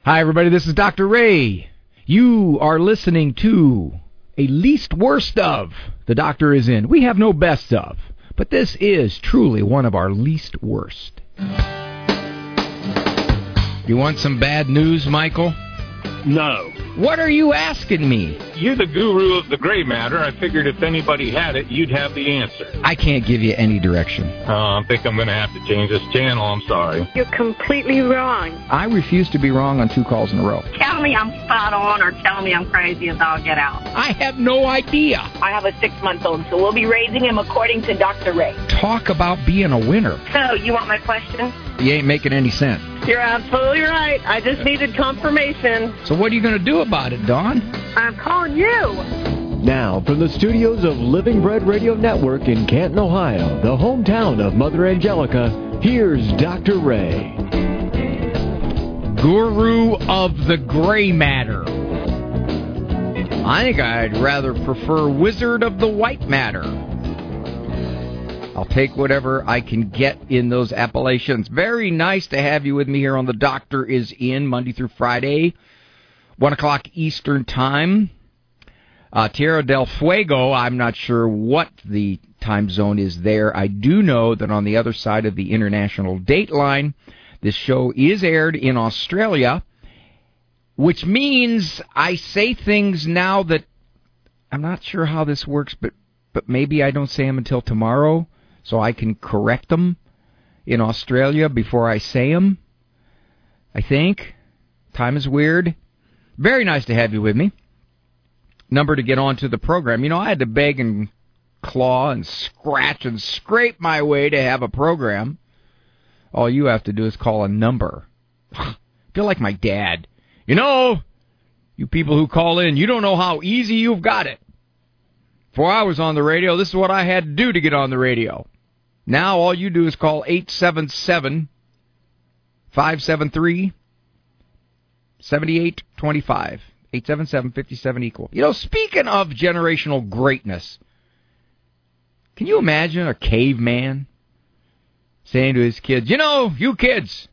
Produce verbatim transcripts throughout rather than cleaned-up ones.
Hi, everybody. This is Doctor Ray. You are listening to a least worst of. The doctor is in. We have no best of, but this is truly one of our least worst. You want some bad news, Michael? No. What are you asking me? You're the guru of the gray matter. I figured if anybody had it, you'd have the answer. I can't give you any direction. Oh, I think I'm going to have to change this channel. I'm sorry. You're completely wrong. I refuse to be wrong on two calls in a row. Tell me I'm spot on or tell me I'm crazy as all get out. I have no idea. I have a six-month-old, so we'll be raising him according to Doctor Ray. Talk about being a winner. So, you want my question? You ain't making any sense. You're absolutely right. I just needed confirmation. So what are you going to do about it, Dawn? I'm calling you. Now, from the studios of Living Bread Radio Network in Canton, Ohio, the hometown of Mother Angelica, here's Doctor Ray. Guru of the gray matter. I think I'd rather prefer Wizard of the white matter. I'll take whatever I can get in those appellations. Very nice to have you with me here on The Doctor Is In, Monday through Friday, one o'clock Eastern Time. Uh, Tierra del Fuego, I'm not sure what the time zone is there. I do know that on the other side of the international date line, this show is aired in Australia, which means I say things now that I'm not sure how this works, but, but maybe I don't say them until tomorrow, so I can correct them in Australia before I say them. I think. Time is weird. Very nice to have you with me. Number to get onto the program. You know, I had to beg and claw and scratch and scrape my way to have a program. All you have to do is call a number. I feel like my dad. You know, you people who call in, you don't know how easy you've got it. Before I was on the radio, this is what I had to do to get on the radio. Now all you do is call eight seven seven, five seven three, seven eight two five. eight seven seven, five seven equal. You know, speaking of generational greatness, can you imagine a caveman saying to his kids, you know, you kids,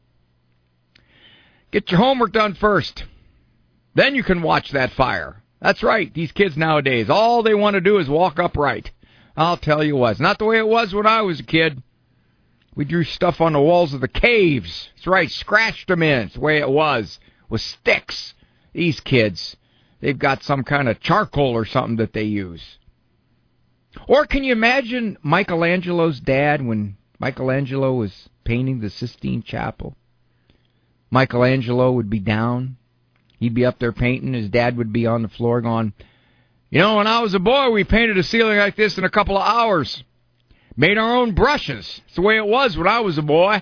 get your homework done first. Then you can watch that fire. That's right. These kids nowadays, all they want to do is walk upright. I'll tell you what, it's not the way it was when I was a kid. We drew stuff on the walls of the caves. That's right, scratched them in. It's the way it was, with sticks. These kids, they've got some kind of charcoal or something that they use. Or can you imagine Michelangelo's dad when Michelangelo was painting the Sistine Chapel? Michelangelo would be down. He'd be up there painting. His dad would be on the floor going, you know, when I was a boy, we painted a ceiling like this in a couple of hours. Made our own brushes. It's the way it was when I was a boy.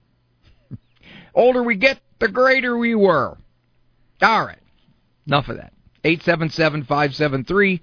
Older we get, the greater we were. All right. Enough of that. eight seven seven, five seven three,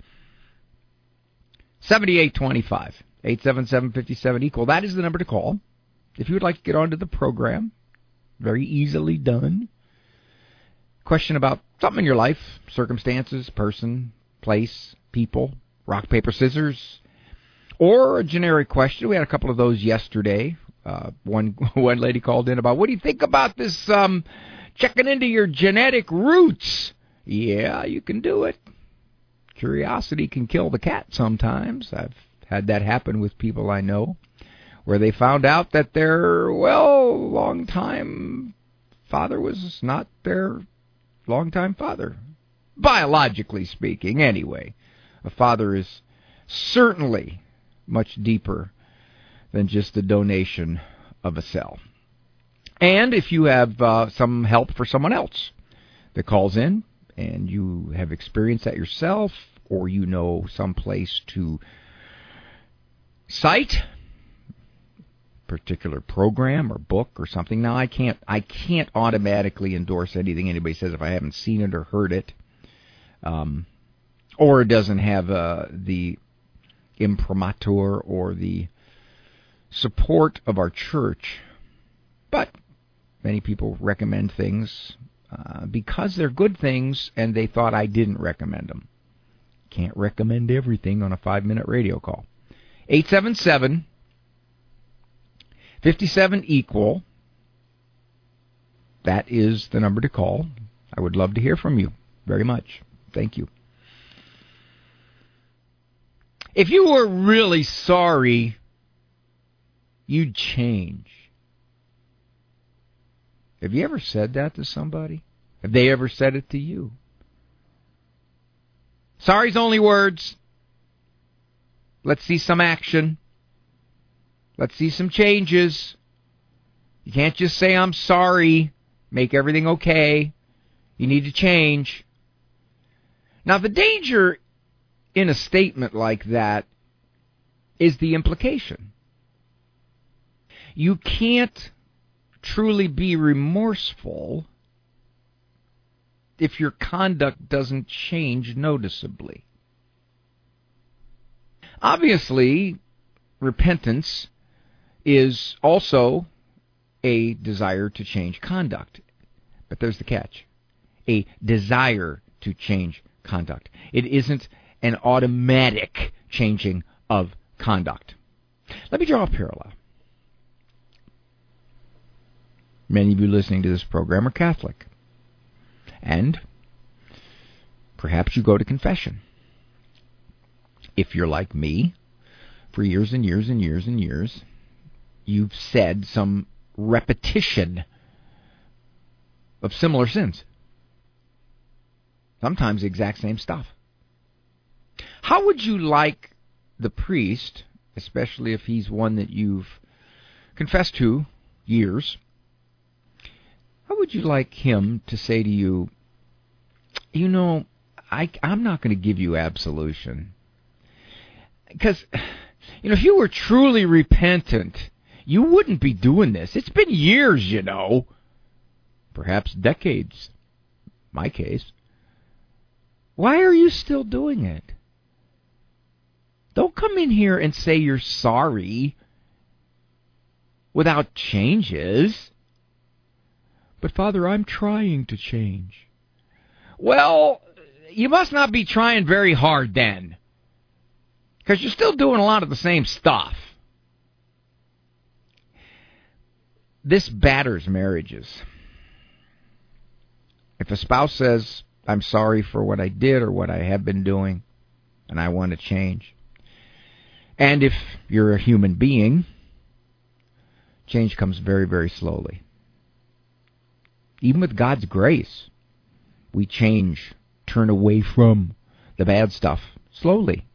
seven eight two five. eight seven seven, five seven equal. That is the number to call if you would like to get onto the program. Very easily done. Question about something in your life, circumstances, person, place, people, rock, paper, scissors, or a generic question. We had a couple of those yesterday. Uh, one one lady called in about, what do you think about this um, checking into your genetic roots? Yeah, you can do it. Curiosity can kill the cat sometimes. I've had that happen with people I know, where they found out that their, well, long-time father was not their long-time father. Biologically speaking, anyway. A father is certainly much deeper than just the donation of a cell. And if you have uh, some help for someone else that calls in, and you have experienced that yourself, or you know some place to cite particular program or book or something. Now, I can't I can't automatically endorse anything anybody says if I haven't seen it or heard it, um, or it doesn't have uh, the imprimatur or the support of our church. But many people recommend things uh, because they're good things, and they thought I didn't recommend them. Can't recommend everything on a five-minute radio call. eight seven seven, five seven equal. That is the number to call. I would love to hear from you very much. Thank you. If you were really sorry, you'd change. Have you ever said that to somebody? Have they ever said it to you? Sorry's only words. Let's see some action. Let's see some changes. You can't just say, I'm sorry, make everything okay. You need to change. Now, the danger in a statement like that is the implication. You can't truly be remorseful if your conduct doesn't change noticeably. Obviously, repentance is also a desire to change conduct. But there's the catch. A desire to change conduct. It isn't an automatic changing of conduct. Let me draw a parallel. Many of you listening to this program are Catholic. And perhaps you go to confession. If you're like me, for years and years and years and years, you've said some repetition of similar sins. Sometimes the exact same stuff. How would you like the priest, especially if he's one that you've confessed to years, how would you like him to say to you, you know, I, I'm not going to give you absolution? Because, you know, if you were truly repentant, you wouldn't be doing this. It's been years, you know. Perhaps decades, my case. Why are you still doing it? Don't come in here and say you're sorry without changes. But, Father, I'm trying to change. Well, you must not be trying very hard then, because you're still doing a lot of the same stuff. This batters marriages. If a spouse says, I'm sorry for what I did or what I have been doing, and I want to change, and if you're a human being, change comes very, very slowly. Even with God's grace, we change, turn away from the bad stuff slowly.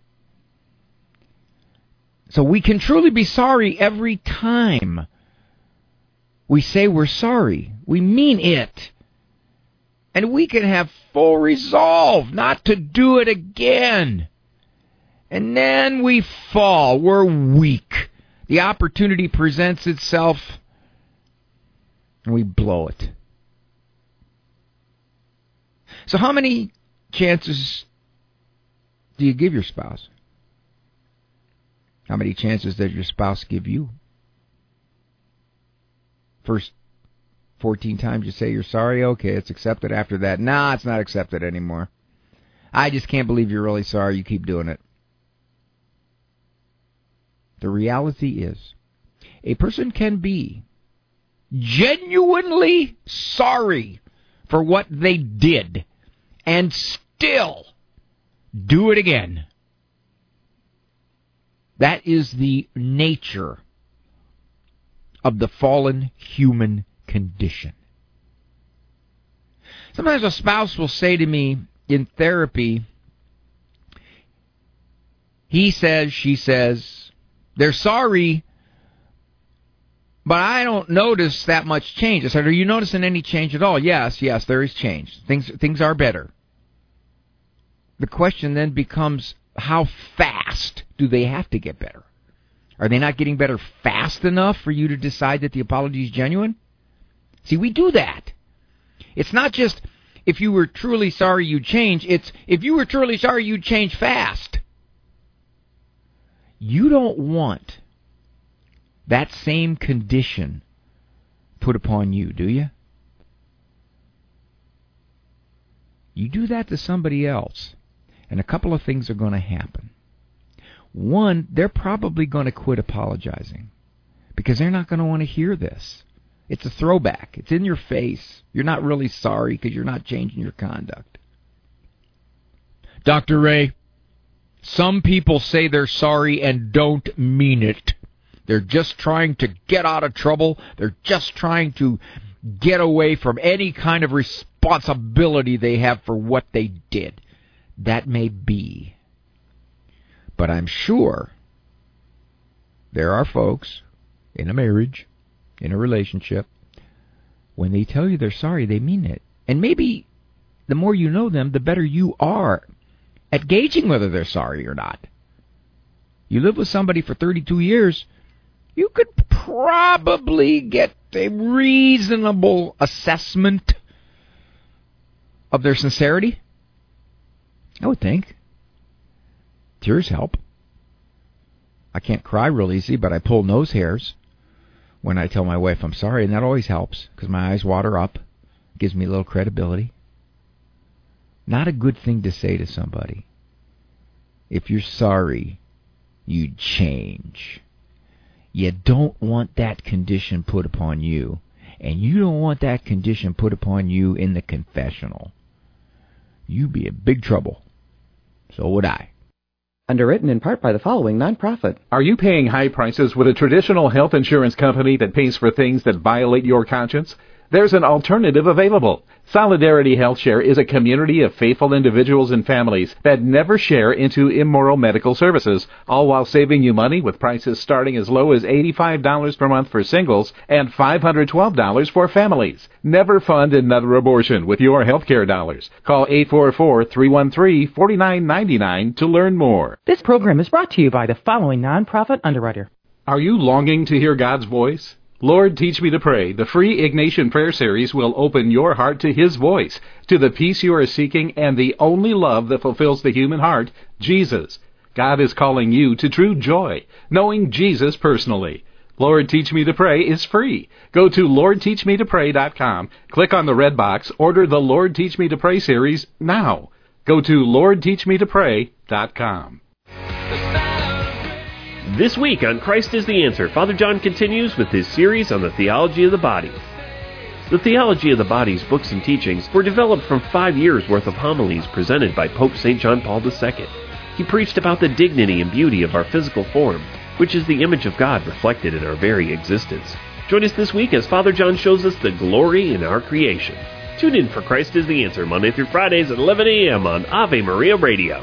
So we can truly be sorry every time we say we're sorry. We mean it. And we can have full resolve not to do it again. And then we fall. We're weak. The opportunity presents itself, and we blow it. So how many chances do you give your spouse? How many chances does your spouse give you? First fourteen times you say you're sorry, okay, it's accepted. After that, nah, it's not accepted anymore. I just can't believe you're really sorry. You keep doing it. The reality is, a person can be genuinely sorry for what they did and still do it again. That is the nature of the fallen human condition. Sometimes a spouse will say to me in therapy, he says, she says, they're sorry, but I don't notice that much change. I said, are you noticing any change at all? Yes, yes, there is change. Things, things are better. The question then becomes, how fast do they have to get better? Are they not getting better fast enough for you to decide that the apology is genuine? See, we do that. It's not just if you were truly sorry you'd change. It's if you were truly sorry you'd change fast. You don't want that same condition put upon you, do you? You do that to somebody else, and a couple of things are going to happen. One, they're probably going to quit apologizing because they're not going to want to hear this It's a throwback. It's in your face. You're not really sorry because you're not changing your conduct. Doctor Ray, some people say they're sorry and don't mean it. They're just trying to get out of trouble. They're just trying to get away from any kind of responsibility they have for what they did. That may be. But I'm sure there are folks in a marriage, in a relationship, when they tell you they're sorry, they mean it. And maybe the more you know them, the better you are at gauging whether they're sorry or not. You live with somebody for thirty-two years, you could probably get a reasonable assessment of their sincerity. I would think. Tears help. I can't cry real easy, but I pull nose hairs when I tell my wife I'm sorry, and that always helps because my eyes water up. It gives me a little credibility. Not a good thing to say to somebody. If you're sorry, you'd change. You don't want that condition put upon you, and you don't want that condition put upon you in the confessional. You'd be in big trouble. So would I. Underwritten in part by the following nonprofit. Are you paying high prices with a traditional health insurance company that pays for things that violate your conscience? There's an alternative available. Solidarity HealthShare is a community of faithful individuals and families that never share into immoral medical services, all while saving you money with prices starting as low as eighty-five dollars per month for singles and five hundred twelve dollars for families. Never fund another abortion with your healthcare dollars. Call eight four four, three one three, four nine nine nine to learn more. This program is brought to you by the following nonprofit underwriter. Are you longing to hear God's voice? Lord, Teach Me to Pray, the free Ignatian Prayer Series will open your heart to His voice, to the peace you are seeking, and the only love that fulfills the human heart, Jesus. God is calling you to true joy, knowing Jesus personally. Lord, Teach Me to Pray is free. Go to lord teach me to pray dot com, click on the red box, order the Lord, Teach Me to Pray series now. Go to lord teach me to pray dot com. This week on Christ is the Answer, Father John continues with his series on the theology of the body. The Theology of the Body's books and teachings were developed from five years' worth of homilies presented by Pope Saint John Paul the Second. He preached about the dignity and beauty of our physical form, which is the image of God reflected in our very existence. Join us this week as Father John shows us the glory in our creation. Tune in for Christ is the Answer, Monday through Fridays at eleven a.m. on Ave Maria Radio.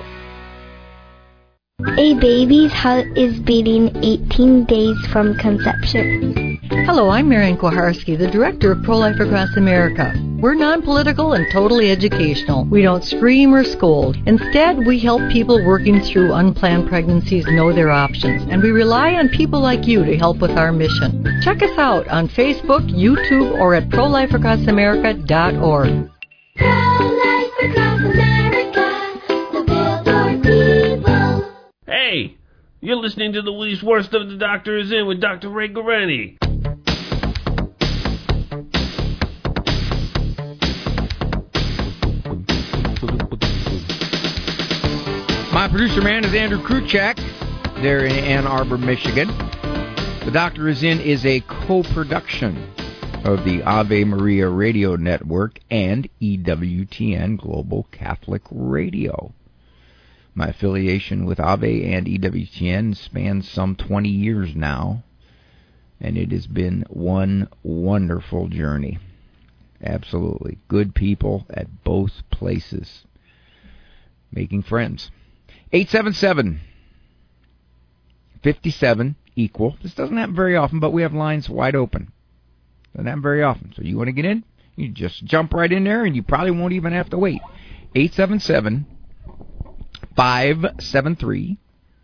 A baby's heart is beating eighteen days from conception. Hello, I'm Marian Kuharski, the director of Pro-Life Across America. We're non-political and totally educational. We don't scream or scold. Instead, we help people working through unplanned pregnancies know their options, and we rely on people like you to help with our mission. Check us out on Facebook, YouTube, or at pro life across america dot org. Pro-Life Across America, the Billboard people. Hey, you're listening to the Willie's Worst of the Doctor is In with Doctor Ray Guarani. My producer man is Andrew Kruchak, there in Ann Arbor, Michigan. The Doctor is In is a co-production of the Ave Maria Radio Network and E W T N Global Catholic Radio. My affiliation with Ave and E W T N spans some twenty years now, and it has been one wonderful journey. Absolutely. Good people at both places. Making friends. eight seven seven, five seven, equal. This doesn't happen very often, but we have lines wide open. Doesn't happen very often. So you want to get in? You just jump right in there, and you probably won't even have to wait. eight seven seven, five seven three,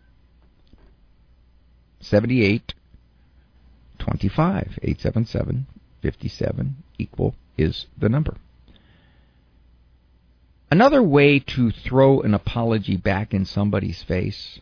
seven eight two five. eight seven seven, five seven, equal is the number. Another way to throw an apology back in somebody's face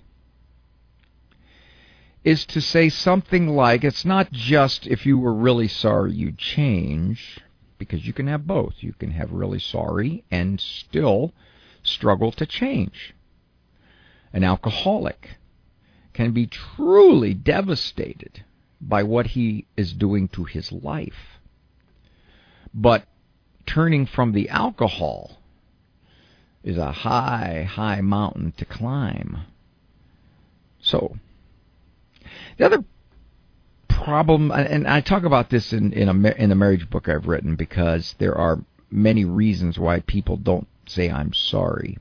is to say something like, it's not just if you were really sorry you'd change, because you can have both. You can have really sorry and still struggle to change. An alcoholic can be truly devastated by what he is doing to his life But turning from the alcohol is a high, high mountain to climb. So, the other problem, and I talk about this in in, a, in the marriage book I've written, because there are many reasons why people don't say I'm sorry.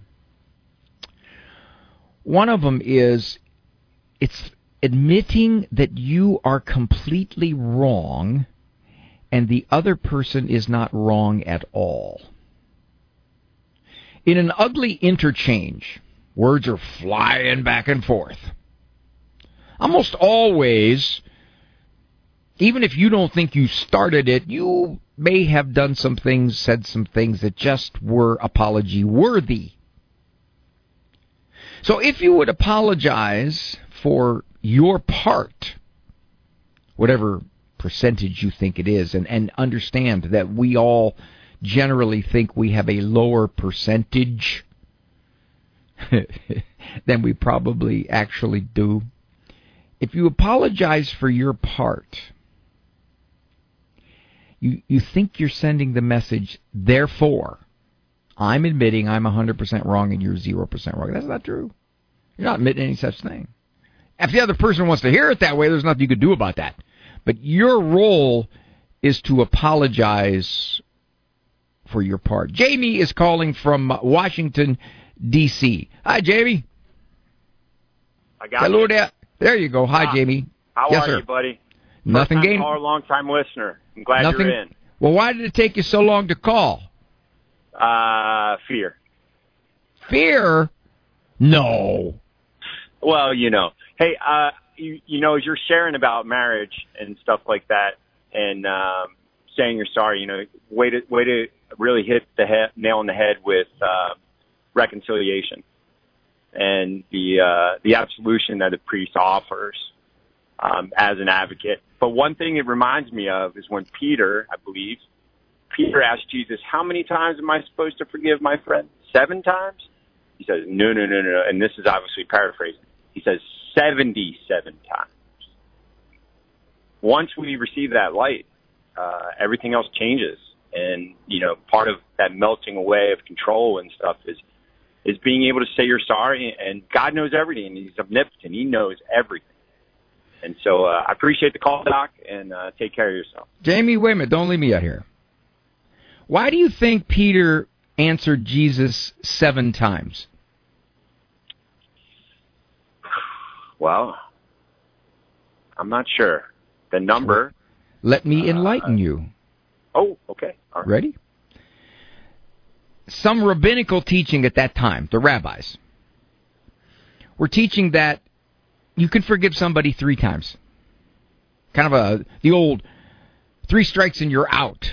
One of them is it's admitting that you are completely wrong and the other person is not wrong at all. In an ugly interchange, words are flying back and forth. Almost always, even if you don't think you started it, you may have done some things, said some things that just were apology worthy. So if you would apologize for your part, whatever percentage you think it is, and, and understand that we all generally think we have a lower percentage than we probably actually do. If you apologize for your part, you you think you're sending the message, therefore, I'm admitting I'm one hundred percent wrong and you're zero percent wrong. That's not true. You're not admitting any such thing. If the other person wants to hear it that way, there's nothing you can do about that. But your role is to apologize for your part. Jamie is calling from Washington, D C Hi, Jamie. I got Hello you. there. There you go. Hi, How, Jamie. How yes, are sir. you, buddy? Nothing First-time gained. caller, long-time listener. I'm glad Nothing. you're in. Well, why did it take you so long to call? Uh, fear. Fear? No. Well, you know. Hey, uh, you, you know, as you're sharing about marriage and stuff like that, and um, saying you're sorry, you know, way to way to really hit the head, nail on the head with uh, reconciliation and the uh, the absolution that a priest offers um, as an advocate. But one thing it reminds me of is when Peter, I believe, Peter asked Jesus, "How many times am I supposed to forgive my friend? Seven times?" He says, "No, no, no, no." And this is obviously paraphrasing. He says seventy-seven times. Once we receive that light, uh, everything else changes. And, you know, part of that melting away of control and stuff is is being able to say you're sorry. And God knows everything. He's omnipotent. He knows everything. And so uh, I appreciate the call, Doc, and uh, take care of yourself. Jamie, wait a minute. Don't leave me out here. Why do you think Peter answered Jesus seven times? Well, I'm not sure. The number. Let me enlighten uh, you. Oh, okay. All right. Ready? Some rabbinical teaching at that time, the rabbis, were teaching that you can forgive somebody three times. Kind of a the old three strikes and you're out.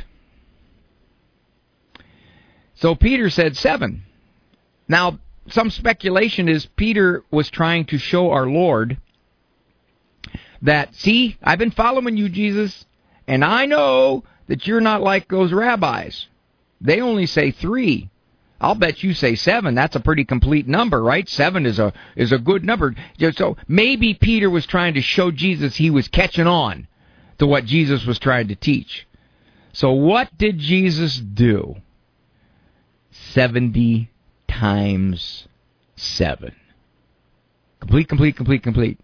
So Peter said seven. Now, some speculation is Peter was trying to show our Lord that, see, I've been following you, Jesus, and I know that you're not like those rabbis. They only say three. I'll bet you say seven. That's a pretty complete number, right? Seven is a is a good number. So maybe Peter was trying to show Jesus he was catching on to what Jesus was trying to teach. So what did Jesus do? Seventy times seven. Complete, complete, complete, complete.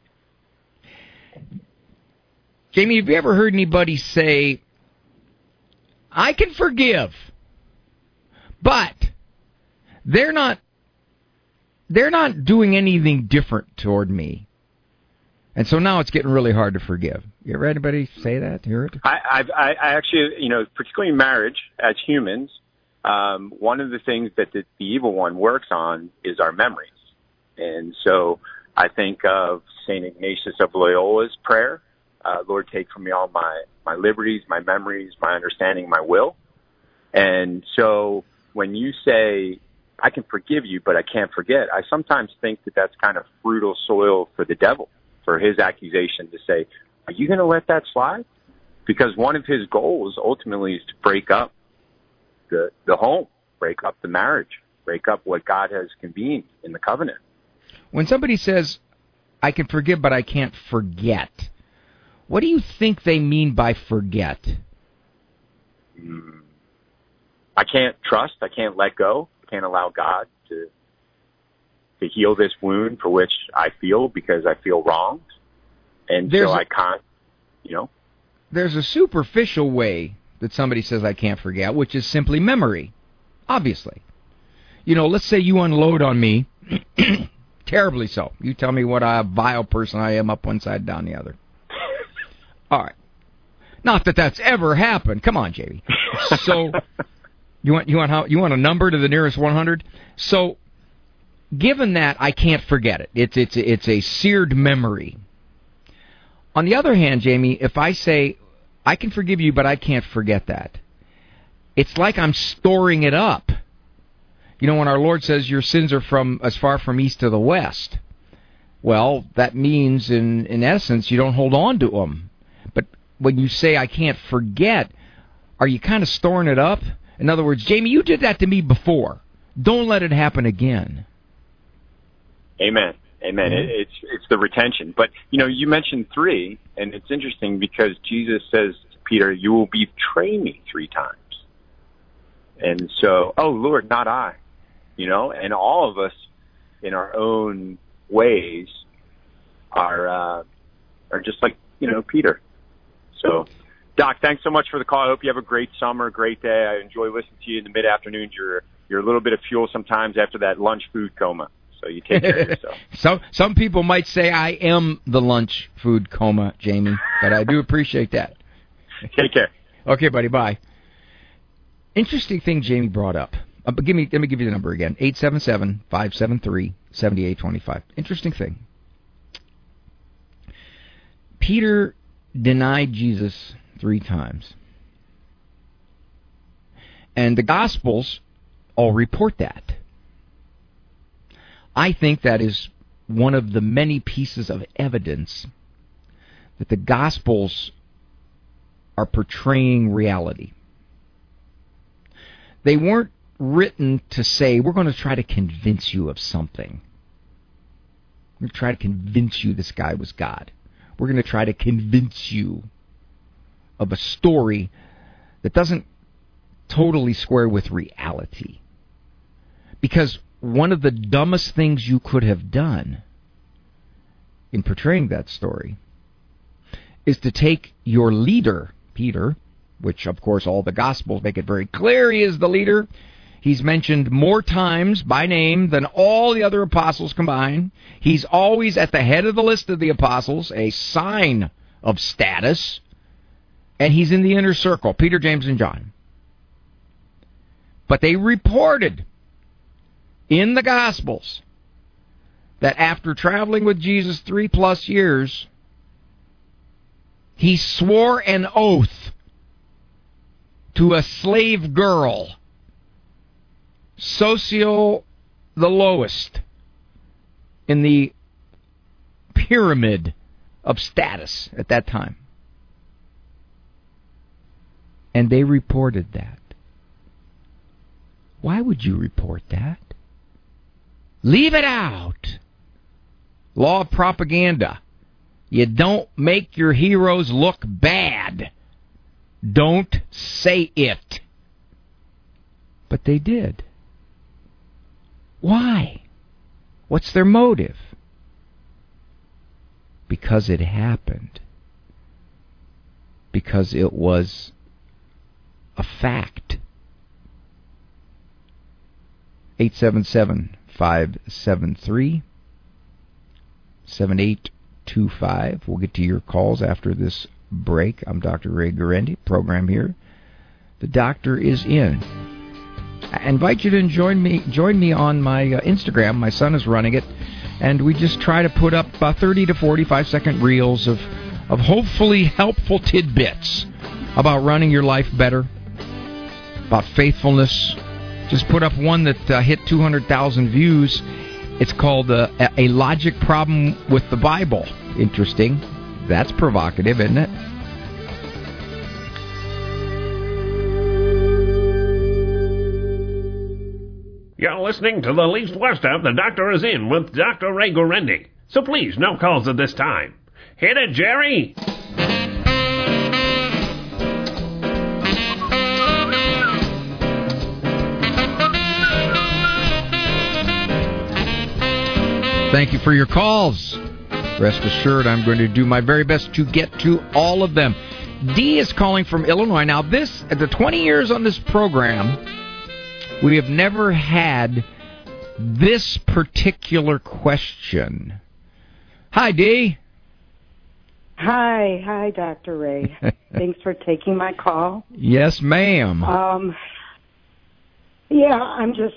Jamie, have you ever heard anybody say, I can forgive, but they're not they're not doing anything different toward me. And so now it's getting really hard to forgive. You ever had anybody say that? Hear it? I, I've, I, I actually, you know, particularly in marriage, as humans, um, one of the things that the, the evil one works on is our memories. And so I think of Saint Ignatius of Loyola's prayer, uh, Lord, take from me all my, my liberties, my memories, my understanding, my will. And so when you say, I can forgive you, but I can't forget, I sometimes think that that's kind of fertile soil for the devil, for his accusation to say, are you going to let that slide? Because one of his goals ultimately is to break up the, the home, break up the marriage, break up what God has convened in the covenant. When somebody says, I can forgive, but I can't forget, what do you think they mean by forget? mm, I can't trust, I can't let go, I can't allow God to to heal this wound for which I feel because I feel wronged. And There's so a- I can't, you know. There's a superficial way that somebody says I can't forget, which is simply memory, obviously. You know, let's say you unload on me, terribly so. You tell me what a vile person I am up one side, down the other. All right. Not that that's ever happened. Come on, J B. So, you want you want how you want a number to the nearest one hundred? So, given that, I can't forget it. It's it's it's a seared memory. On the other hand, Jamie, if I say, I can forgive you, but I can't forget that, it's like I'm storing it up. You know, when our Lord says your sins are from as far from east to the west, well, that means, in, in essence, you don't hold on to them. But when you say I can't forget, are you kind of storing it up? In other words, Jamie, you did that to me before. Don't let it happen again. Amen. Amen. It, it's it's the retention. But, you know, you mentioned three, and it's interesting because Jesus says to Peter, you will betray me three times. And so, oh, Lord, not I. You know, and all of us in our own ways are uh, are just like, you know, Peter. So, Doc, thanks so much for the call. I hope you have a great summer, great day. I enjoy listening to you in the mid-afternoons. You're, you're a little bit of fuel sometimes after that lunch food coma. So you take care of yourself. some some people might say I am the lunch food coma, Jamie, but I do appreciate that. Take care. Okay, buddy. Bye. Interesting thing Jamie brought up. Uh, but give me let me give you the number again: eight seven seven, five seven three, seven eight two five. Interesting thing. Peter denied Jesus three times, and the Gospels all report that. I think that is one of the many pieces of evidence that the Gospels are portraying reality. They weren't written to say, we're going to try to convince you of something. We're going to try to convince you this guy was God. We're going to try to convince you of a story that doesn't totally square with reality. Because one of the dumbest things you could have done in portraying that story is to take your leader, Peter, which, of course, all the Gospels make it very clear he is the leader. He's mentioned more times by name than all the other apostles combined. He's always at the head of the list of the apostles, a sign of status. And he's in the inner circle, Peter, James, and John. But they reported in the Gospels that after traveling with Jesus three plus years, he swore an oath to a slave girl, socio the lowest in the pyramid of status at that time. And they reported that. Why would you report that? Leave it out. Law of propaganda. You don't make your heroes look bad. Don't say it. But they did. Why? What's their motive? Because it happened. Because it was a fact. eight seven seven, five seven three, seven eight two five. We'll get to your calls after this break. I'm Doctor Ray Guarendi, program here. The doctor is in. I invite you to join me join me on my uh, Instagram. My son is running it, and we just try to put up uh, thirty to forty-five second reels of, of hopefully helpful tidbits about running your life better, about faithfulness. Just put up one that uh, hit two hundred thousand views. It's called uh, A Logic Problem with the Bible. Interesting. That's provocative, isn't it? You're listening to the Least West of The Doctor Is In with Doctor Ray Guarendi. So please, no calls at this time. Hit it, Jerry! Thank you for your calls. Rest assured, I'm going to do my very best to get to all of them. Dee is calling from Illinois. Now, this, the twenty years on this program, we have never had this particular question. Hi, Dee. Hi. Hi, Doctor Ray. Thanks for taking my call. Yes, ma'am. Um, yeah, I'm just...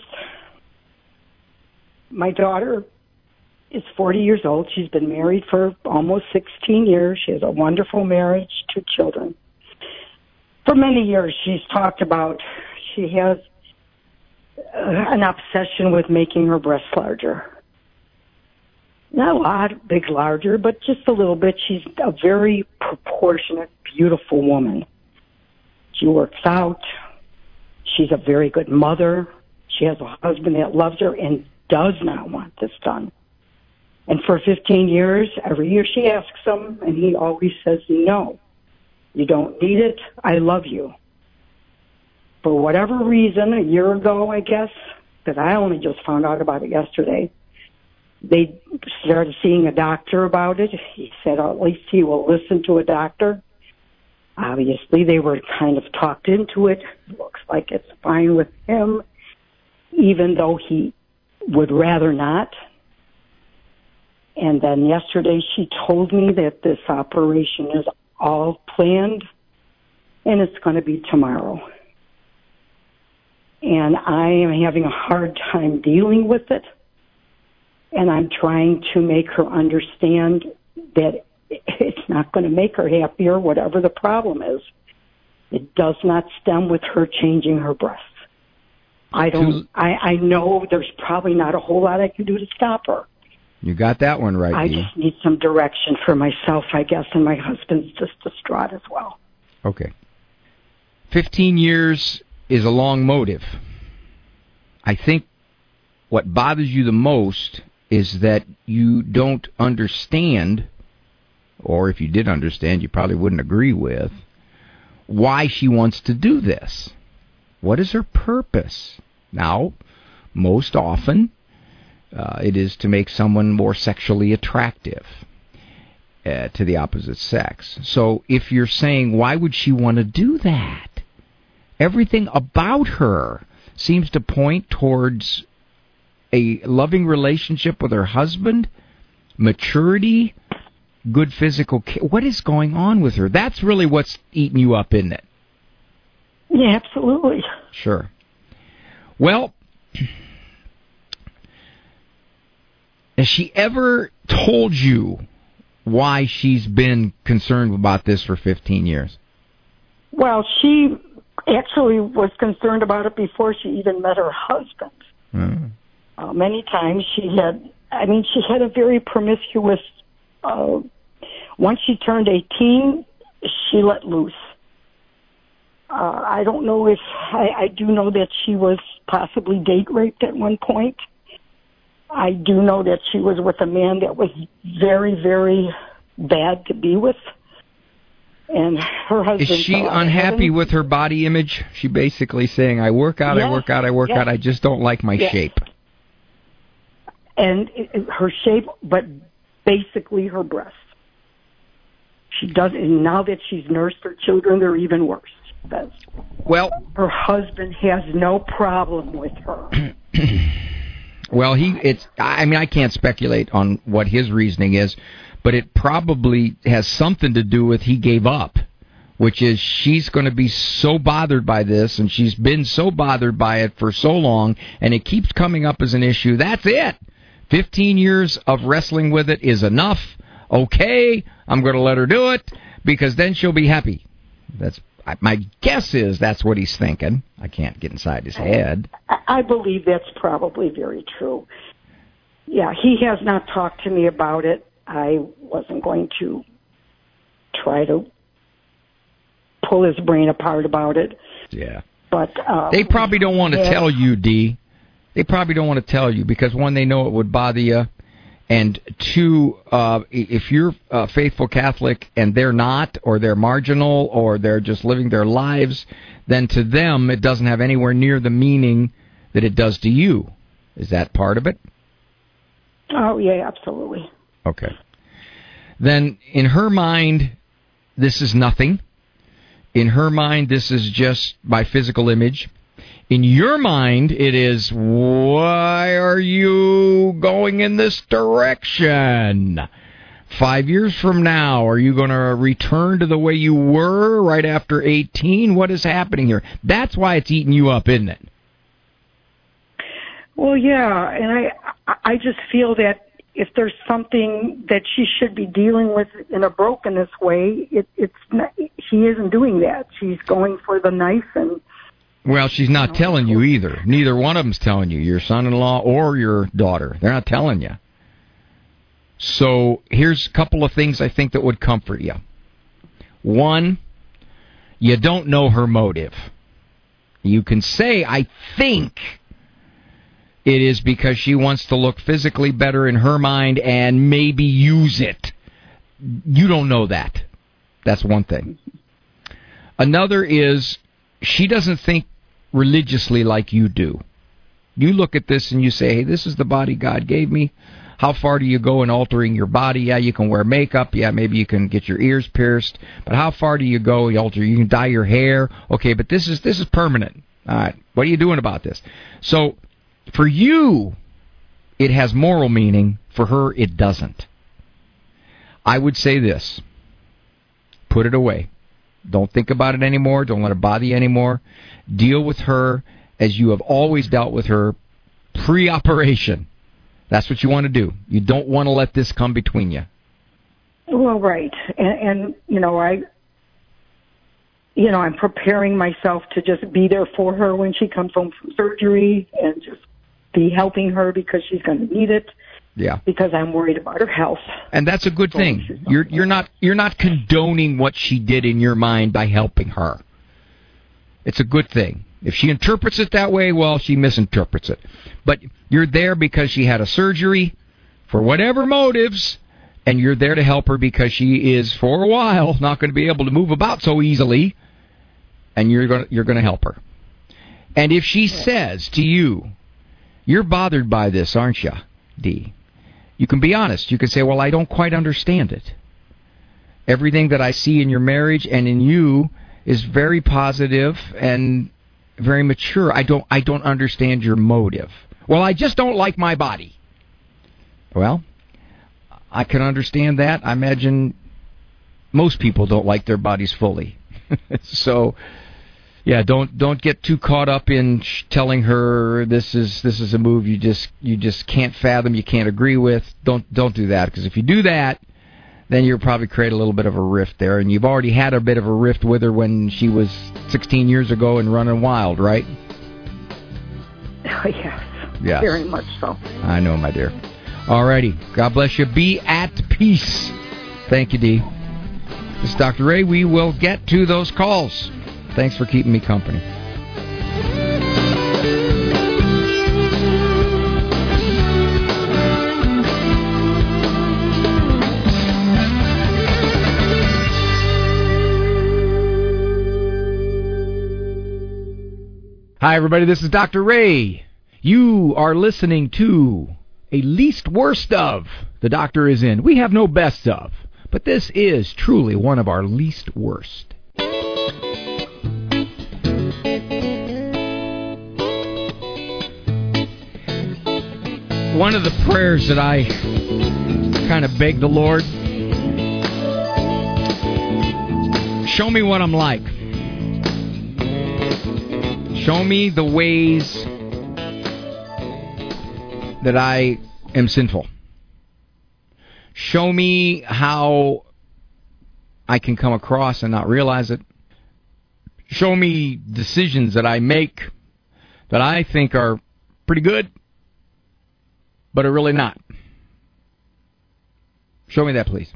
My daughter is forty years old. She's been married for almost sixteen years. She has a wonderful marriage, two children. For many years, she's talked about she has uh, an obsession with making her breasts larger. Not a lot, big larger, but just a little bit. She's a very proportionate, beautiful woman. She works out. She's a very good mother. She has a husband that loves her and does not want this done. And for fifteen years, every year she asks him, and he always says, no, you don't need it. I love you. For whatever reason, a year ago, I guess, because I only just found out about it yesterday, they started seeing a doctor about it. He said at least he will listen to a doctor. Obviously, they were kind of talked into it. Looks like it's fine with him, even though he would rather not. And then yesterday she told me that this operation is all planned and it's going to be tomorrow. And I am having a hard time dealing with it. And I'm trying to make her understand that it's not going to make her happier, whatever the problem is. It does not stem with her changing her breasts. I don't, I, I know there's probably not a whole lot I can do to stop her. You got that one right, I Dee. just need some direction for myself, I guess, and my husband's just distraught as well. Okay. Fifteen years is a long motive. I think what bothers you the most is that you don't understand, or if you did understand, you probably wouldn't agree with, why she wants to do this. What is her purpose? Now, most often, uh, it is to make someone more sexually attractive uh, to the opposite sex. So if you're saying, why would she want to do that? Everything about her seems to point towards a loving relationship with her husband, maturity, good physical care. What is going on with her? That's really what's eating you up, isn't it? Yeah, absolutely. Sure. Well, has she ever told you why she's been concerned about this for fifteen years? Well, she actually was concerned about it before she even met her husband. Mm. Uh, many times she had, I mean, she had a very promiscuous, uh, once she turned eighteen, she let loose. Uh, I don't know if, I, I do know that she was possibly date raped at one point. I do know that she was with a man that was very, very bad to be with. And her husband... Is she unhappy with her body image? She basically saying, I work out, yes, I work out, I work yes. out, I just don't like my yes. shape. And it, it, her shape, but basically her breasts. She does, and now that she's nursed her children, they're even worse. That's, well, her husband has no problem with her. Well, he, it's, I mean, I can't speculate on what his reasoning is, but it probably has something to do with he gave up, which is she's going to be so bothered by this, and she's been so bothered by it for so long, and it keeps coming up as an issue. That's it. Fifteen years of wrestling with it is enough. Okay, I'm going to let her do it, because then she'll be happy. That's my guess is that's what he's thinking. I can't get inside his head. I believe that's probably very true. Yeah, he has not talked to me about it. I wasn't going to try to pull his brain apart about it. Yeah. But um, they probably don't want to yeah. tell you, Dee. They probably don't want to tell you because, one, they know it would bother you. And two, uh, if you're a faithful Catholic and they're not, or they're marginal, or they're just living their lives, then to them it doesn't have anywhere near the meaning that it does to you. Is that part of it? Oh, yeah, absolutely. Okay. Then, in her mind, this is nothing. In her mind, this is just my physical image. In your mind, it is, why are you going in this direction? Five years from now, are you going to return to the way you were right after eighteen? What is happening here? That's why it's eating you up, isn't it? Well, yeah, and I, I just feel that if there's something that she should be dealing with in a brokenness way, it, it's not, she isn't doing that. She's going for the knife and... Well, she's not you know, telling you either. Neither one of them's telling you, your son-in-law or your daughter. They're not telling you. So here's a couple of things I think that would comfort you. One, you don't know her motive. You can say, I think it is because she wants to look physically better in her mind and maybe use it. You don't know that. That's one thing. Another is she doesn't think religiously like you do. You look at this and you say, hey, this is the body God gave me. How far do you go in altering your body? Yeah, you can wear makeup. Yeah, maybe you can get your ears pierced. But how far do you go? You alter. You can dye your hair. Okay, but this is this is permanent. All right. What are you doing about this? So, for you, it has moral meaning. For her, it doesn't. I would say this. Put it away. Don't think about it anymore. Don't let it bother you anymore. Deal with her as you have always dealt with her pre-operation. That's what you want to do. You don't want to let this come between you. Well, right. And, and, you know, I, you know, I'm preparing myself to just be there for her when she comes home from surgery and just be helping her because she's going to need it. Yeah. Because I'm worried about her health. And that's a good thing. You're you're not you're not condoning what she did in your mind by helping her. It's a good thing. If she interprets it that way, well, she misinterprets it. But you're there because she had a surgery for whatever motives, and you're there to help her because she is, for a while, not going to be able to move about so easily, and you're going to, you're going to help her. And if she says to you, you're bothered by this, aren't you, Dee? You can be honest. You can say, well, I don't quite understand it. Everything that I see in your marriage and in you is very positive and very mature. I don't I don't understand your motive. Well, I just don't like my body. Well, I can understand that. I imagine most people don't like their bodies fully. So, yeah, don't don't get too caught up in sh- telling her this is this is a move you just you just can't fathom, you can't agree with. Don't don't do that, because if you do that, then you'll probably create a little bit of a rift there, and you've already had a bit of a rift with her when she was sixteen years ago and running wild, right? Oh, yes. Yes. Very much so. I know, my dear. All righty. God bless you. Be at peace. Thank you, Dee. This is Doctor Ray. We will get to those calls. Thanks for keeping me company. Hi, everybody. This is Doctor Ray. You are listening to a least worst of. The doctor is in. We have no best of, but this is truly one of our least worst. One of the prayers that I kind of beg the Lord, show me what I'm like. Show me the ways that I am sinful. Show me how I can come across and not realize it. Show me decisions that I make that I think are pretty good, but are really not. Show me that, please.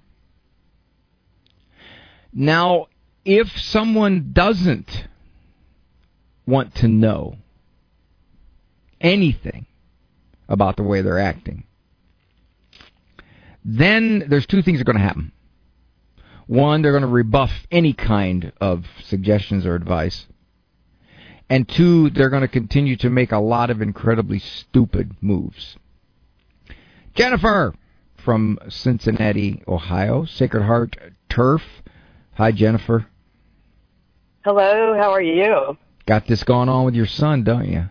Now, if someone doesn't want to know anything about the way they're acting, then there's two things that are going to happen. One, they're going to rebuff any kind of suggestions or advice. And two, they're going to continue to make a lot of incredibly stupid moves. Jennifer from Cincinnati, Ohio, Sacred Heart Turf. Hi, Jennifer. Hello, how are you? Got this going on with your son, don't you?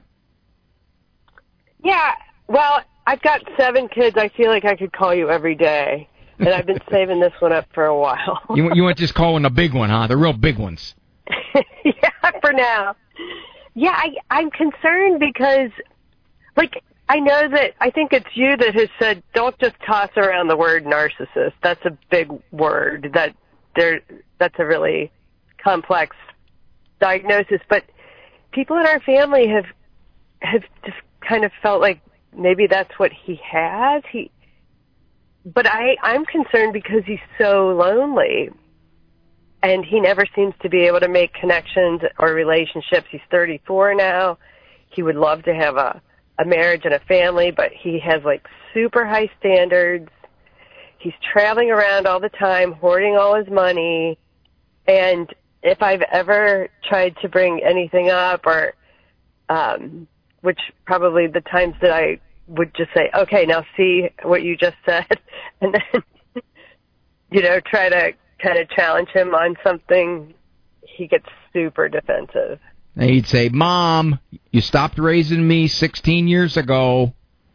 Yeah, well, I've got seven kids. I feel like I could call you every day, and I've been saving this one up for a while. you you want just calling the big one, huh? The real big ones. Yeah, for now. Yeah, I, I'm concerned because, like, I know that, I think it's you that has said, don't just toss around the word narcissist. That's a big word. That there, that's a really complex diagnosis. But people in our family have have just kind of felt like maybe that's what he has. He, but I, I'm concerned because he's so lonely. And he never seems to be able to make connections or relationships. He's thirty-four now. He would love to have a, a marriage and a family, but he has, like, super high standards. He's traveling around all the time, hoarding all his money. And if I've ever tried to bring anything up or, um, which probably the times that I would just say, okay, now see what you just said, and then, you know, try to kind of challenge him on something, he gets super defensive. And he'd say, Mom, you stopped raising me sixteen years ago.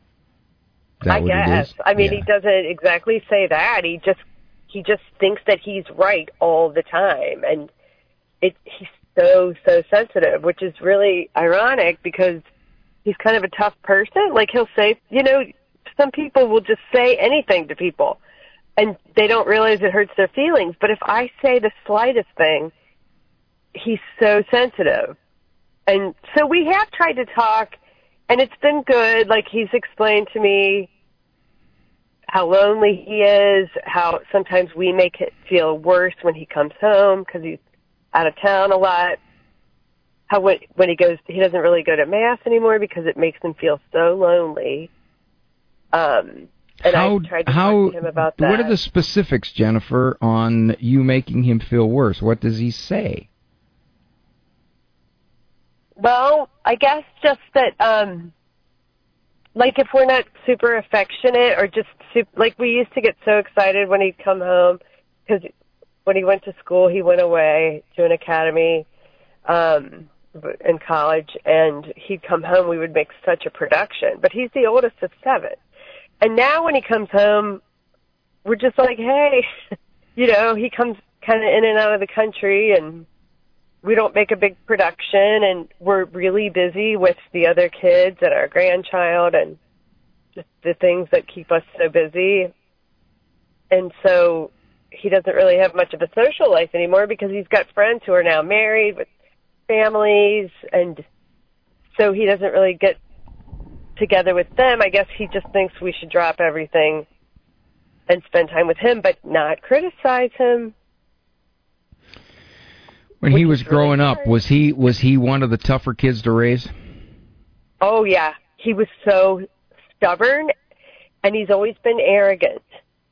Is that I what guess. it is? I mean, Yeah. he doesn't exactly say that. He just he just thinks that he's right all the time, and it he's so so sensitive, which is really ironic because he's kind of a tough person. Like, he'll say, you know, some people will just say anything to people, and they don't realize it hurts their feelings. But if I say the slightest thing, he's so sensitive. And so we have tried to talk, and it's been good. Like, he's explained to me how lonely he is, how sometimes we make it feel worse when he comes home because he's out of town a lot. How when, when he goes, he doesn't really go to Mass anymore because it makes him feel so lonely. Um, and how, I tried to how, talk to him about that. What are the specifics, Jennifer, on you making him feel worse? What does he say? Well, I guess just that, um, like, if we're not super affectionate or just super, like, we used to get so excited when he'd come home because when he went to school, he went away to an academy um, in college, and he'd come home, we would make such a production. But he's the oldest of seven. And now when he comes home, we're just like, hey, you know, he comes kind of in and out of the country, and we don't make a big production, and we're really busy with the other kids and our grandchild and just the things that keep us so busy. And so he doesn't really have much of a social life anymore because he's got friends who are now married with families, and so he doesn't really get together with them. I guess he just thinks we should drop everything and spend time with him, but not criticize him. When he was growing up, was he was he one of the tougher kids to raise? Oh, yeah. He was so stubborn, and he's always been arrogant.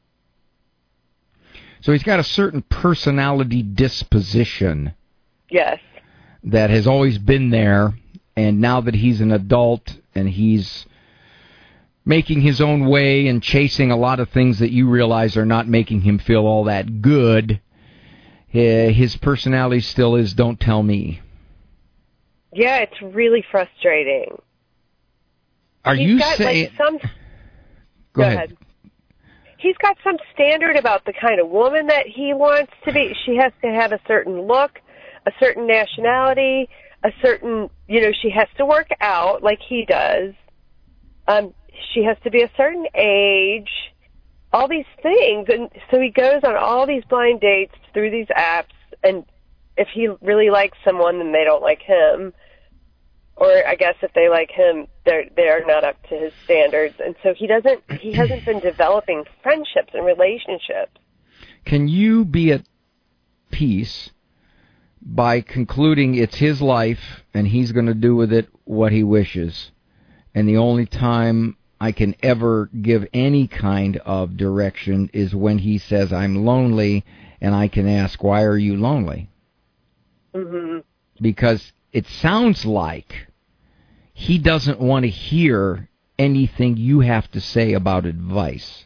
So he's got a certain personality disposition. Yes. That has always been there, and now that he's an adult and he's making his own way and chasing a lot of things that you realize are not making him feel all that good, his personality still is, don't tell me. Yeah, it's really frustrating. Are He's you got, saying... Like, some... Go, Go ahead. ahead. He's got some standard about the kind of woman that he wants to be. She has to have a certain look, a certain nationality, a certain, you know, she has to work out like he does. Um, she has to be a certain age, all these things. And so he goes on all these blind dates through these apps, and if he really likes someone, then they don't like him. Or I guess if they like him, they're they're not up to his standards, and so he doesn't. He hasn't been developing friendships and relationships. Can you be at peace by concluding it's his life and he's going to do with it what he wishes, and the only time I can ever give any kind of direction is when he says I'm lonely, and I can ask, why are you lonely? Mm-hmm. Because it sounds like he doesn't want to hear anything you have to say about advice.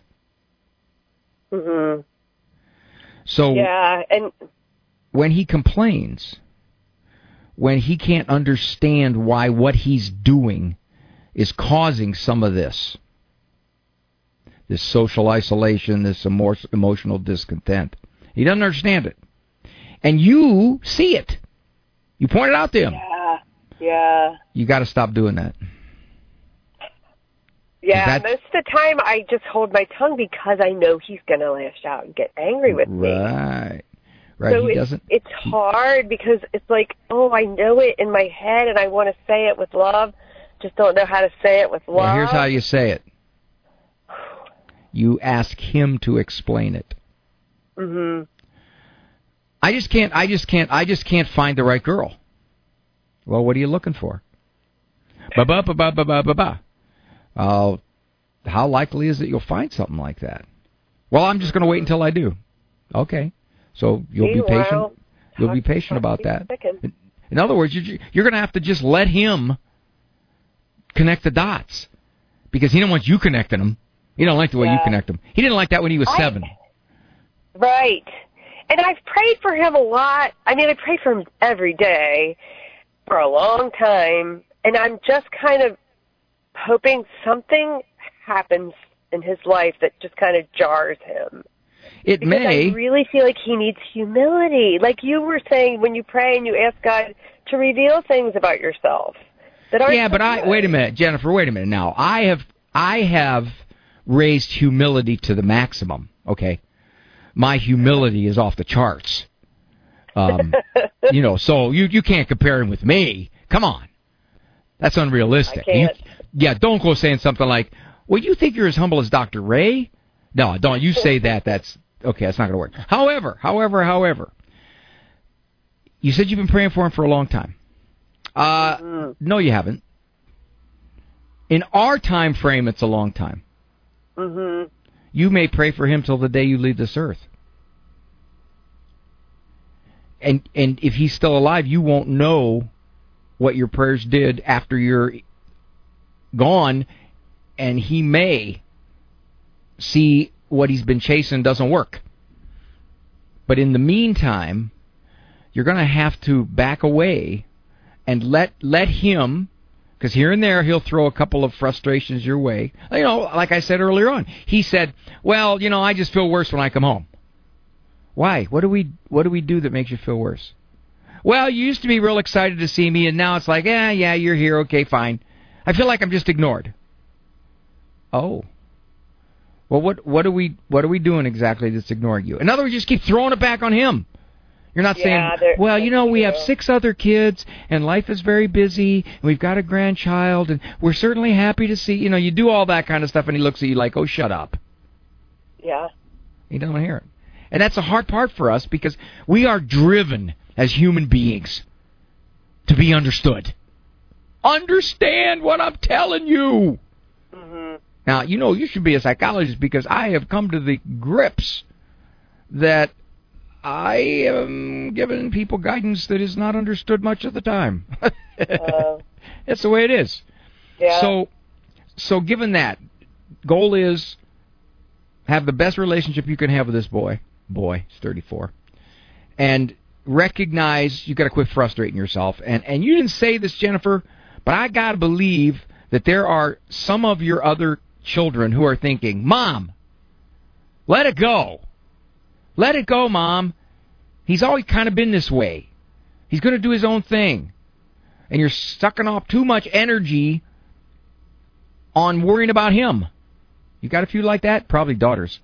Mhm. So yeah, and when he complains, when he can't understand why what he's doing is causing some of this, this social isolation, this emo- emotional discontent, he doesn't understand it. And you see it. You point it out to him. Yeah, yeah. You got to stop doing that. Yeah, most of the time I just hold my tongue because I know he's going to lash out and get angry with me. Right. Right. So he it's, doesn't. it's hard because it's like, oh, I know it in my head and I want to say it with love, just don't know how to say it with love. Well, here's how you say it. You ask him to explain it. Mhm. I just can't. I just can't. I just can't find the right girl. Well, what are you looking for? Ba ba ba ba ba ba ba ba. Uh, how likely is it you'll find something like that? Well, I'm just going to wait until I do. Okay, so you'll be patient. You'll be patient about that. In other words, you're, you're going to have to just let him connect the dots because he don't want you connecting them. He don't like the way Yeah. you connect them. He didn't like that when he was I- seven. Right. And I've prayed for him a lot. I mean, I pray for him every day for a long time, and I'm just kind of hoping something happens in his life that just kind of jars him. It because may. I really feel like he needs humility. Like you were saying when you pray and you ask God to reveal things about yourself that aren't Yeah, but so I good. wait a minute, Jennifer. Wait a minute. Now I have I have raised humility to the maximum. Okay, my humility is off the charts. Um, you know, so you you can't compare him with me. Come on, that's unrealistic. I can't. You, yeah, don't go saying something like, "Well, you think you're as humble as Doctor Ray?" No, don't. You say that. That's okay. That's not going to work. However, however, however, you said you've been praying for him for a long time. Uh, Mm-hmm. no, you haven't. In our time frame, it's a long time. Mhm. You may pray for him till the day you leave this earth. And and if he's still alive, you won't know what your prayers did after you're gone, and he may see what he's been chasing doesn't work. But in the meantime, you're going to have to back away and let let him, because here and there he'll throw a couple of frustrations your way. You know, like I said earlier on, he said, "Well, you know, I just feel worse when I come home." Why? What do we what do we do that makes you feel worse? Well, you used to be real excited to see me, and now it's like, yeah, yeah, you're here, okay, fine. I feel like I'm just ignored. Oh. Well, what what are we what are we doing exactly that's ignoring you? In other words, you just keep throwing it back on him. You're not Yeah, saying, there- well, you know, we have true. six other kids, and life is very busy, and we've got a grandchild, and we're certainly happy to see, you know, you do all that kind of stuff, and he looks at you like, oh, shut up. Yeah. He doesn't hear it. And that's a hard part for us because we are driven as human beings to be understood. Understand what I'm telling you. Mhm. Now, you know, you should be a psychologist because I have come to the grips that I am giving people guidance that is not understood much of the time. Uh, That's the way it is. yeah. So, so given that, goal is have the best relationship you can have with this boy. Boy, he's thirty-four. And recognize you got to quit frustrating yourself. And and you didn't say this, Jennifer, but I got to believe that there are some of your other children who are thinking, Mom, let it go. Let it go, Mom. He's always kind of been this way. He's going to do his own thing. And you're sucking off too much energy on worrying about him. You got a few like that? Probably daughters.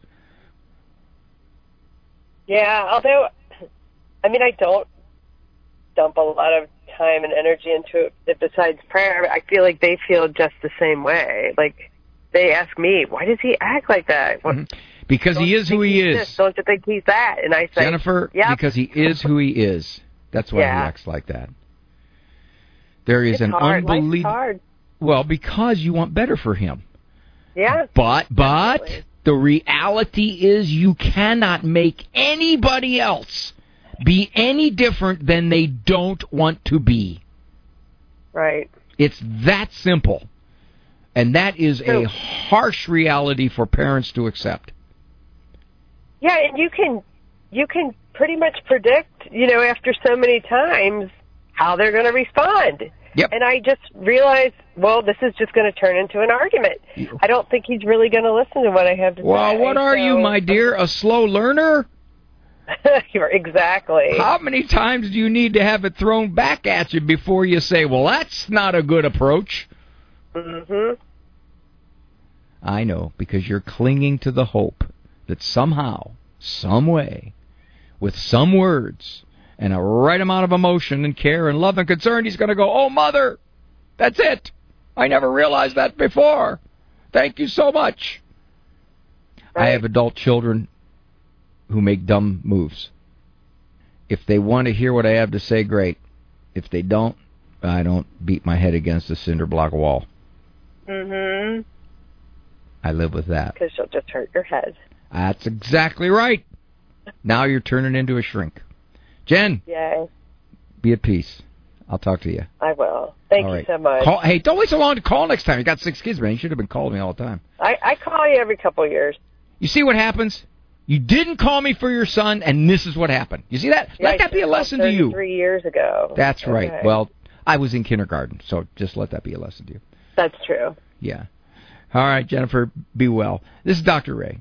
Yeah, although, I mean, I don't dump a lot of time and energy into it besides prayer. I feel like they feel just the same way. Like, they ask me, why does he act like that? What, Mm-hmm. Because don't he you is who think he he's is. this? Don't you think he's that? And I say, Jennifer, yep. because he is who he is. That's why Yeah. he acts like that. There is It's an hard. Life's unbelievable... hard. Well, because you want better for him. Yeah. But, but, Definitely. the reality is you cannot make anybody else be any different than they don't want to be. Right. It's that simple. And that is So- a harsh reality for parents to accept. Yeah, and you can you can pretty much predict, you know, after so many times how they're going to respond. Yep. And I just realized, well, this is just going to turn into an argument. I don't think he's really going to listen to what I have to Well, say. what are so- you, my dear, a slow learner? Exactly. How many times do you need to have it thrown back at you before you say, well, that's not a good approach? Mm-hmm. I know, because you're clinging to the hope that somehow, some way, with some words and a right amount of emotion and care and love and concern, he's going to go, oh, Mother, that's it. I never realized that before. Thank you so much. Right. I have adult children who make dumb moves. If they want to hear what I have to say, great. If they don't, I don't beat my head against a cinder block wall. Mm-hmm. I live with that. Because you'll just hurt your head. That's exactly right. Now you're turning into a shrink. Jen. Yay. Be at peace. I'll talk to you. I will. Thank all you right. so much. Call, hey, don't wait so long to call next time. You got six kids, man. You should have been calling me all the time. I, I call you every couple of years. You see what happens? You didn't call me for your son, and this is what happened. You see that? Yeah, let that be a lesson to you. Three years ago. That's okay. right. Well, I was in kindergarten, so just let that be a lesson to you. That's true. Yeah. All right, Jennifer, be well. This is Doctor Ray.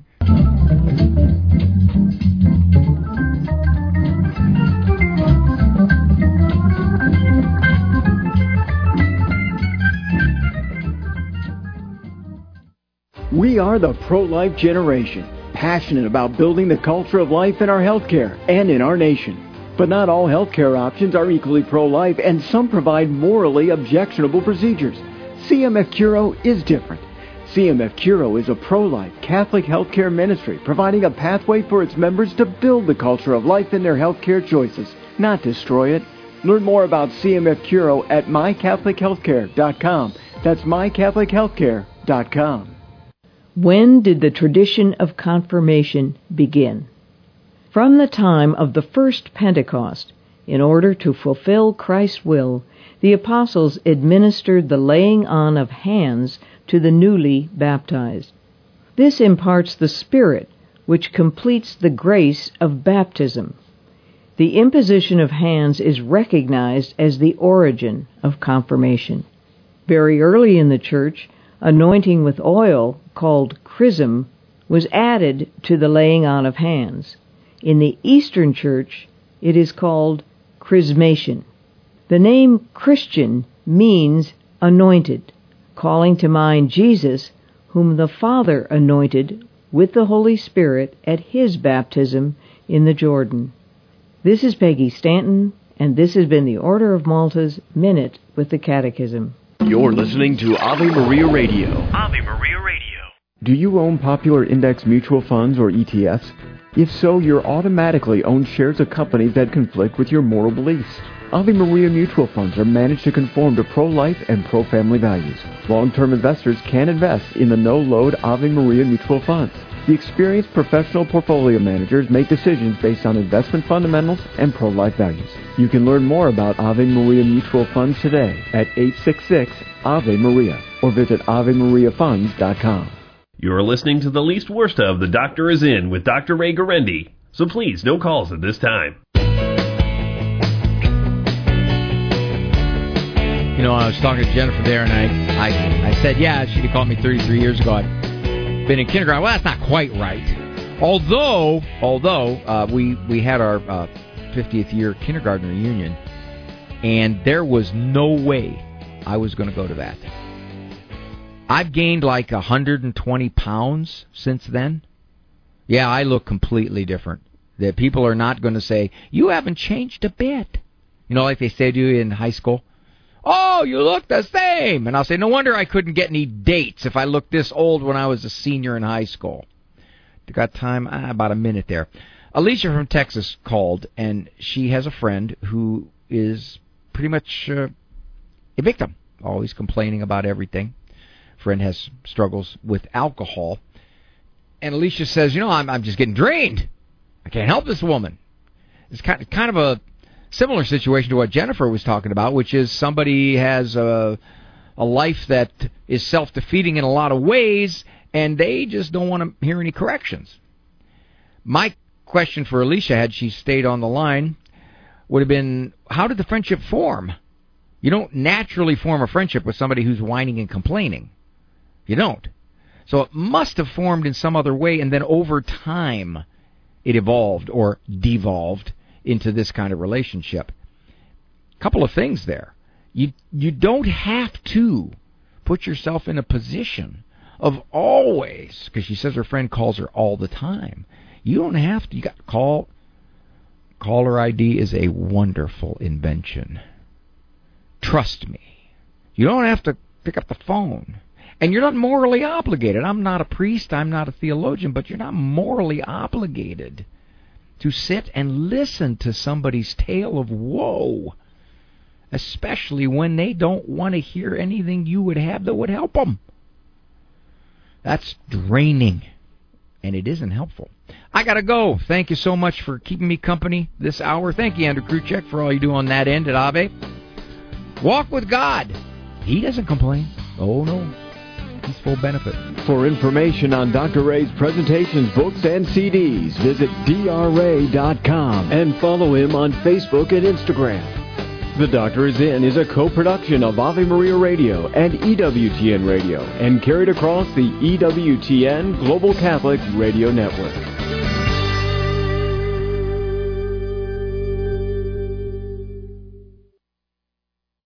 We are the pro-life generation, passionate about building the culture of life in our healthcare and in our nation. But not all healthcare options are equally pro-life, and some provide morally objectionable procedures. C M F Curo is different. C M F Curo is a pro-life Catholic healthcare ministry providing a pathway for its members to build the culture of life in their healthcare choices, not destroy it. Learn more about C M F Curo at my catholic healthcare dot com. That's my catholic healthcare dot com. When did the tradition of confirmation begin? From the time of the first Pentecost, in order to fulfill Christ's will, the apostles administered the laying on of hands to the newly baptized. This imparts the Spirit, which completes the grace of baptism. The imposition of hands is recognized as the origin of confirmation. Very early in the Church, anointing with oil, called chrism, was added to the laying on of hands. In the Eastern Church, it is called chrismation. The name Christian means anointed, calling to mind Jesus, whom the Father anointed with the Holy Spirit at his baptism in the Jordan. This is Peggy Stanton, and this has been the Order of Malta's Minute with the Catechism. You're listening to Ave Maria Radio. Ave Maria Radio. Do you own popular index mutual funds or E T Fs? If so, you're automatically own shares of companies that conflict with your moral beliefs. Ave Maria mutual funds are managed to conform to pro-life and pro-family values. Long-term investors can invest in the no-load Ave Maria mutual funds. The experienced professional portfolio managers make decisions based on investment fundamentals and pro-life values. You can learn more about Ave Maria mutual funds today at eight six six Ave Maria or visit ave maria funds dot com. You're listening to the least worst of The Doctor Is In with Doctor Ray Guarendi. So please, no calls at this time. You know, I was talking to Jennifer there, and I, I, I said, yeah, she'd have called me thirty-three years ago. I'd been in kindergarten. Well, that's not quite right. Although, although uh, we, we had our uh, fiftieth year kindergarten reunion, and there was no way I was going to go to that. I've gained like one hundred twenty pounds since then. Yeah, I look completely different. That people are not going to say, you haven't changed a bit. You know, like they say to you in high school. Oh, you look the same. And I'll say, no wonder I couldn't get any dates if I looked this old when I was a senior in high school. Got time? Ah, about a minute there. Alicia from Texas called, and she has a friend who is pretty much uh, a victim, always complaining about everything. Friend has struggles with alcohol. And Alicia says, you know, I'm, I'm just getting drained. I can't help this woman. It's kind of, kind of a similar situation to what Jennifer was talking about, which is somebody has a, a life that is self-defeating in a lot of ways, and they just don't want to hear any corrections. My question for Alicia, had she stayed on the line, would have been, how did the friendship form? You don't naturally form a friendship with somebody who's whining and complaining. You don't. So it must have formed in some other way, and then over time it evolved or devolved into this kind of relationship. Couple of things there. You you don't have to put yourself in a position of always, because she says her friend calls her all the time. You don't have to. You got to call. Caller I D is a wonderful invention. Trust me. You don't have to pick up the phone. And you're not morally obligated. I'm not a priest, I'm not a theologian, but you're not morally obligated to sit and listen to somebody's tale of woe, especially when they don't want to hear anything you would have that would help them. That's draining, and it isn't helpful. I got to go. Thank you so much for keeping me company this hour. Thank you, Andrew Kruchek, for all you do on that end at Ave. Walk with God. He doesn't complain. Oh, no. He's full benefit. For information on Doctor Ray's presentations, books, and C Ds, visit D R ray dot com and follow him on Facebook and Instagram. The Doctor Is In is a co-production of Ave Maria Radio and E W T N Radio and carried across the E W T N Global Catholic Radio Network.